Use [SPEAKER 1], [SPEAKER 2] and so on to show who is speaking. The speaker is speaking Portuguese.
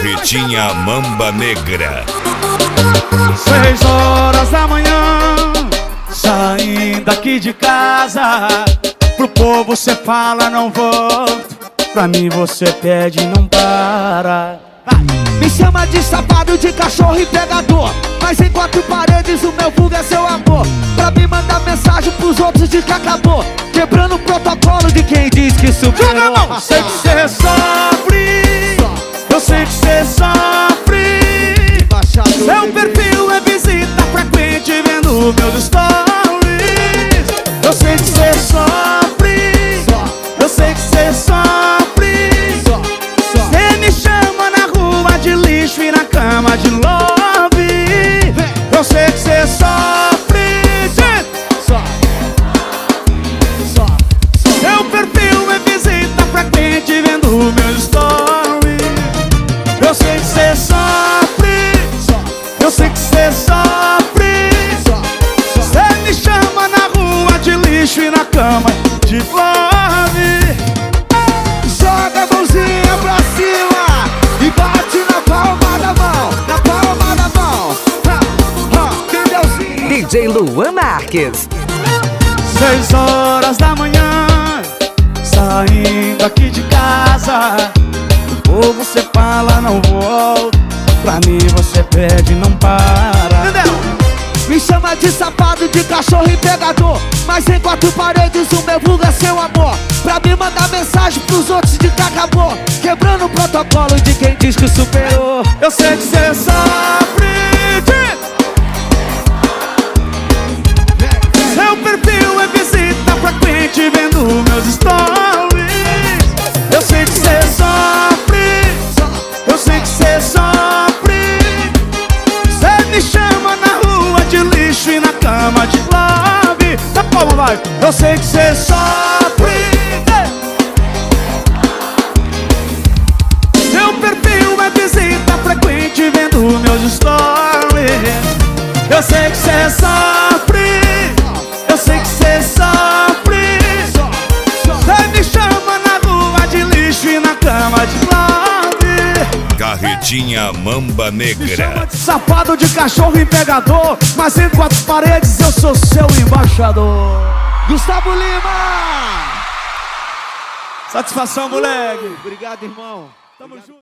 [SPEAKER 1] Carretinha Mamba Negra.
[SPEAKER 2] 6 horas da manhã, saindo aqui de casa. Pro povo cê fala não volto, pra mim você pede e não para.
[SPEAKER 3] Me chama de safado, de cachorro e pegador, mas em 4 paredes o meu vulgo é seu amor. Pra me mandar mensagem pros outros de que acabou, quebrando o protocolo de quem diz que superou.
[SPEAKER 2] Sei que cê sofre, eu sei que cê sofre. Seu perfil é visita frequente vendo meus stories. Eu sei que cê sofre, eu sei que cê sofre. Cê me chama na rua de lixo e na cama de love. Eu sei que cê sofre. Seu perfil é visita frequente vendo meus stories. Eu sei que cê sofre, eu sei que cê sofre. Cê me chama na rua de lixo e na cama de love.
[SPEAKER 3] Joga a mãozinha pra cima e bate na palma da mão, na palma da mão.
[SPEAKER 4] DJ Luan Marques.
[SPEAKER 2] 6 horas da manhã, saindo aqui de casa. Ou você fala não volto, pra mim você pede e não para.
[SPEAKER 3] Entendeu? Me chama de safado, de cachorro e pegador, mas em 4 paredes o meu vulgo é seu amor. Pra me mandar mensagem pros outros de que acabou, quebrando o protocolo de quem diz que superou.
[SPEAKER 2] Eu sei que cê sofre. Seu perfil é visita frequente vendo meus stories. Eu sei que cê sofre, eu sei que cê sofre. Cê me chama na rua de lixo e na cama de love. Dá palma, vai. Eu sei que cê sofre. Seu perfil é visita frequente vendo meus stories. Eu sei que cê sofre, eu sei que cê sofre. Cê me chama na rua de lixo e na cama de love.
[SPEAKER 1] Carretinha Mamba
[SPEAKER 2] Me chama
[SPEAKER 1] Negra.
[SPEAKER 2] de safado, de cachorro e pegador, mas em 4 paredes eu sou seu embaixador.
[SPEAKER 3] Gustavo Lima!
[SPEAKER 2] Satisfação, moleque.
[SPEAKER 3] Obrigado, irmão.
[SPEAKER 2] Tamo junto.